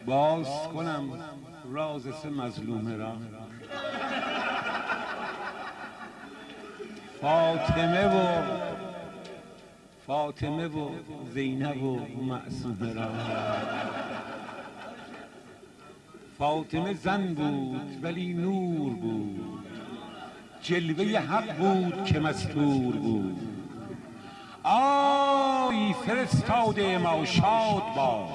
باز کنم راز سه مظلومه را. فاطمه و زینب و معصومه را. فاطمه زن بود ولی نور بود، جلوه حق بود که مستور بود. آی فرستاده ما شاد باش،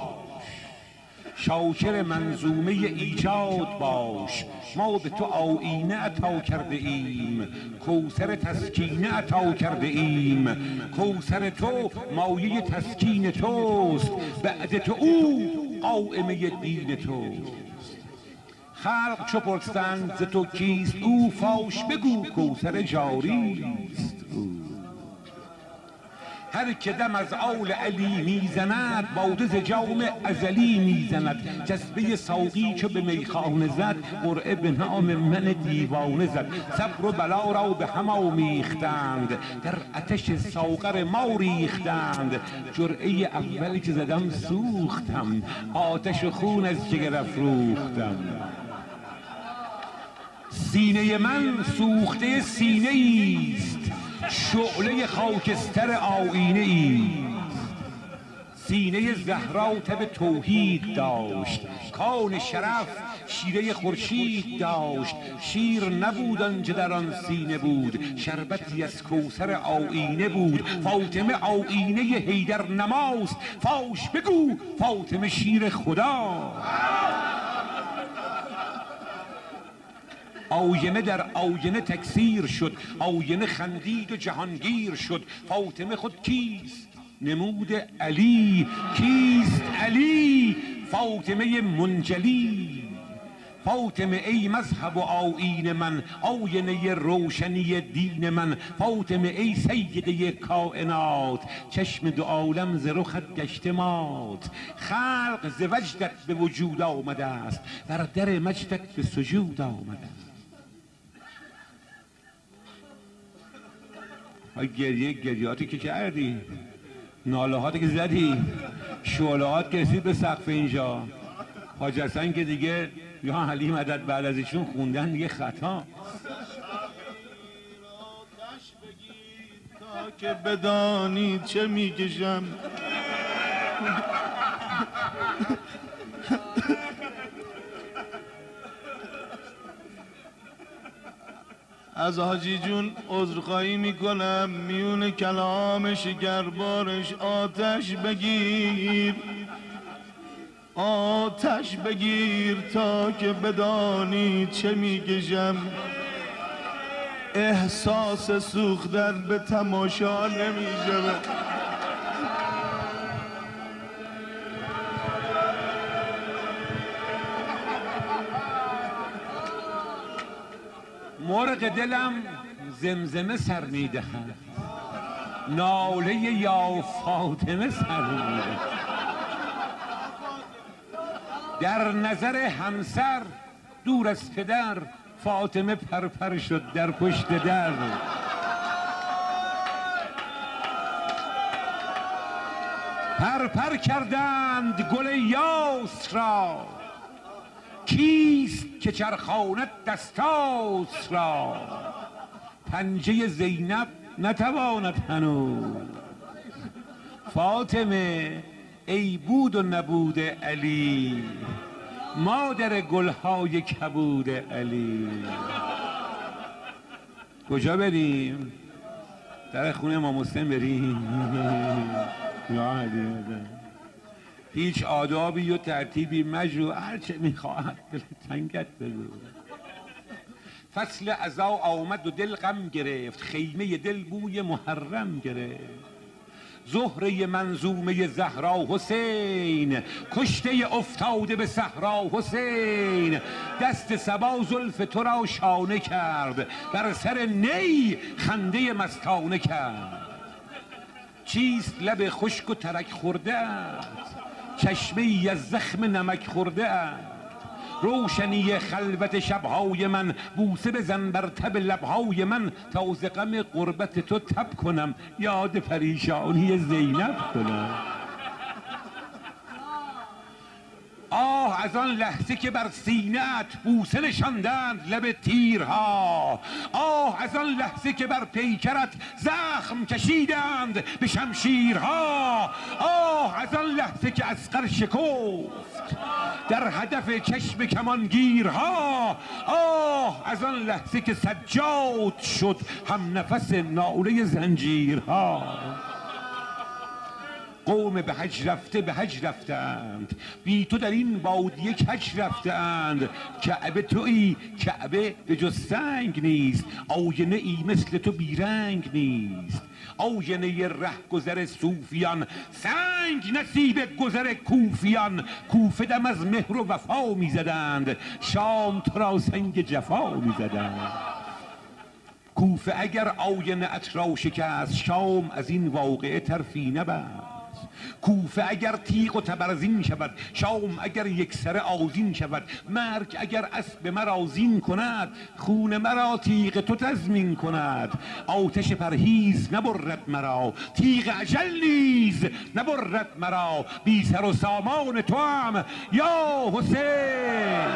شاکر منظومه ایجاد باش. ما به تو آیینه عطا کرده ایم، کوثر تسکینه عطا کرده ایم. کوثر تو مایه تسکین توست، بعد تو او قائمه دین توست. خلق چو پرسند ز تو کیست او، فاش بگو کوثر جاری است او. هر که دم از آل علی میزند، باده ز جام ازلی میزند. جذبه ساقی چو به میخانه زد، قرعه به نام من دیوانه زد. صبر و بلا را به هم آمیختند، در آتش ساغر ما ریختند. جرعه اولی که زدم سوختم، آتش خون از جگر افروختم. سینه من سوخته سینه ایست، شعله خاکستر آیینه ایست. سینه زهرا تب توحید داشت، کان شرف شیره خورشید داشت. شیر نبود آنچه در آن سینه بود، شربتی از کوثر آیینه بود. فاطمه آیینه حیدر نماست، فاش بگو فاطمه شیر خدا. آینه در آینه تکثیر شد، آینه خندید و جهانگیر شد. فاطمه خود کیست؟ نمود علی. کیست علی؟ فاطمه منجلی. فاطمه ای مذهب و آیین من، آینه روشنی دین من. فاطمه ای سیده کائنات، چشم دو عالم ز رخت گشته مات. خلق ز وجدت به وجود آمده است، بر در مجدت به سجود آمده است. گریاتی که کردی، ناله هاتی که زدی، شعلهات که رسید به سقف اینجا. حاج حسن که دیگه یا علی مدد بعد از ایشون خوندن دیگه خطا. تا که بدانید چه میکشم. از حاجی جون عذرخواهی میکنم، میون کلام شکربارش آتش بگیر. آتش بگیر تا که بدانی چه میکشم. احساس سوختن به تماشا نمیشه. مرغ دلم زمزمه سر میدهد، ناله یا فاطمه سر میدهد. در نظر همسر دور از پدر، فاطمه پرپر شد در پشت در. پرپر کردند گل یاس را، کیست که چرخاند دستاس را. پنجه زینب نتواند هنوز، فاطمه ای بود و نبود علی، مادر گلهای کبود علی. کجا بریم؟ در خونه امام حسین بریم؟ یا علی هیچ آدابی و ترتیبی مجو، هرچه میخواهد دل تنگت بگو. فصل عزا آمد و دل غم گرفت، خیمه دل بوی محرم گرفت. زهره منظومه زهرا حسین، کشته افتاده به صحرا حسین. دست صبا زلف تو را شانه کرد، بر سر نی خنده مستانه کرد. چیست لب خشک و ترک خورده است، چشمه ای از زخم نمک خورده است. روشنی خلوت شبهای من، بوسه بزن بر تب لبهای من. تا ز غم غربت تو تب کنم، یاد پریشانی زینب کنم. آه از آن لحظه که بر سینه‌ات بوسه نشاندند لب تیرها، آه از آن لحظه که بر پیکرت زخم کشیدند به شمشیرها، آه از آن لحظه که اسقر شکفت در هدف چشم کمانگیرها، آه از آن لحظه که سجاد شد هم نفس ناله زنجیرها. قوم به حج رفته به حج رفتند، بی تو در این بادیه کج رفتند. کعبه تویی، کعبه به جز سنگ نیست، آینه ای مثل تو بیرنگ نیست. آینه ره گذر صوفیان، سنگ نصیب گذر کوفیان. کوفه دم از مهر و وفا می زدند، شام تو را سنگ جفا می زدند. کوفه اگر آینه ات را شکست، شام از این واقعه ترفی نبست. کوفه اگر تیغ و تبرزین شود، شام اگر یک سر آذین شود. مرگ اگر اسب مرا زین کند، خون مرا تیغ تو تضمین کند. آتش پرهیز نبرد مرا، تیغ اجل نیز نبرد مرا. بی سر و سامان تو هم یا حسین،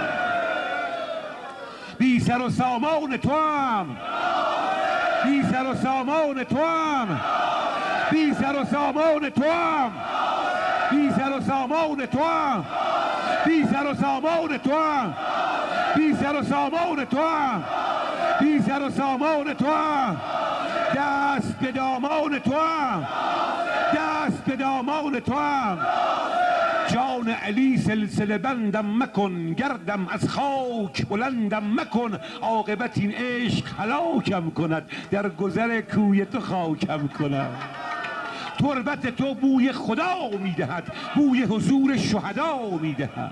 بی سر و سامان تو هم، بی سر و سامان تو هم، بی سر و سامان تو هم، بی سر و سامان تو هم، بی سر و سامان تو هم، بی سر و سامان تو هم، بی سر و سامان تو هم. دست به دامان تو هم، دست به دامان تو هم. جان علی سلسله بندم مکن، گردم از خاک بلندم مکن. عاقبت این عشق هلاکم کند، در گذر کوی تو خاکم کند. تربت تو بوی خدا میدهد، بوی حضور شهدا میدهد.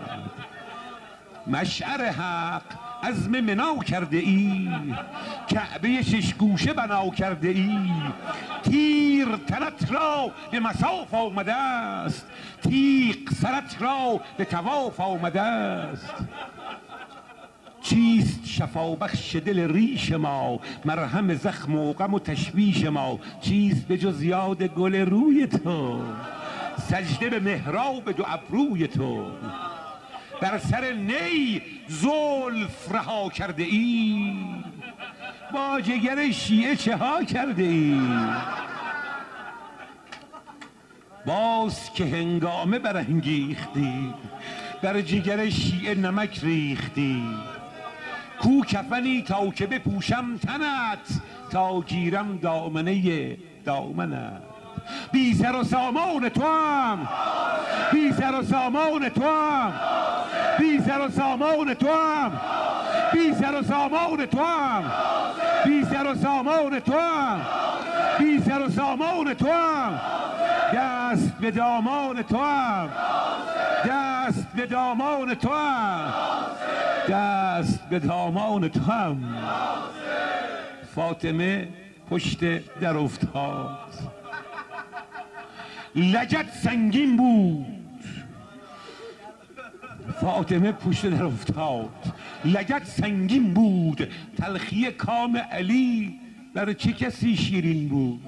مشعر حق عزم منا کرده ای، کعبه شش گوشه بنا کرده ای. تیر تنت را به مصاف آمده است، تیغ سرت را به طواف آمده است. چیست شفا بخش دل ریش ما، مرهم زخم و غم و تشویش ما. چیست به جز یاد گل روی تو، سجده به محراب دو ابروی تو. بر سر نی زلف رها کرده ای، با جگر شیعه چه ها کرده ای. باز که هنگامه برانگیختی، بر جگر شیعه نمک ریختی. کو کفنی تا که بپوشم تنت، تا گیرم دامنه دامنت. بی سر و سامان تو هم، بی سر و سامان تو هم، بی سر و سامان تو هم، بی سر و سامان تو هم، بی سر و سامان تو هم، بی سر و سامان تو هم. دست به دامان تو هم، دست به دامان تو هم، دست به دامان تو هم. فاطمه پشت در افتاد، لگد سنگین بود. فاطمه پشت در افتاد، لگد سنگین بود. تلخی کام علی بر چه کسی شیرین بود.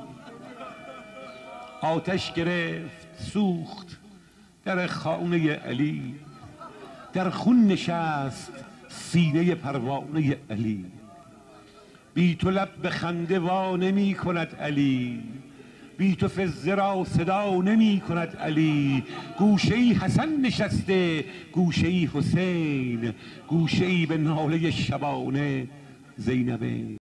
آتش گرفت سوخت در خانه علی، در خون نشست سینه پروانه علی. بی تو لب به خنده وا نمی کند علی، بی تو فزه را صدا نمی کند علی. گوشه ای حسن نشسته، گوشه ای حسین، گوشه ای به ناله شبانه زینبین.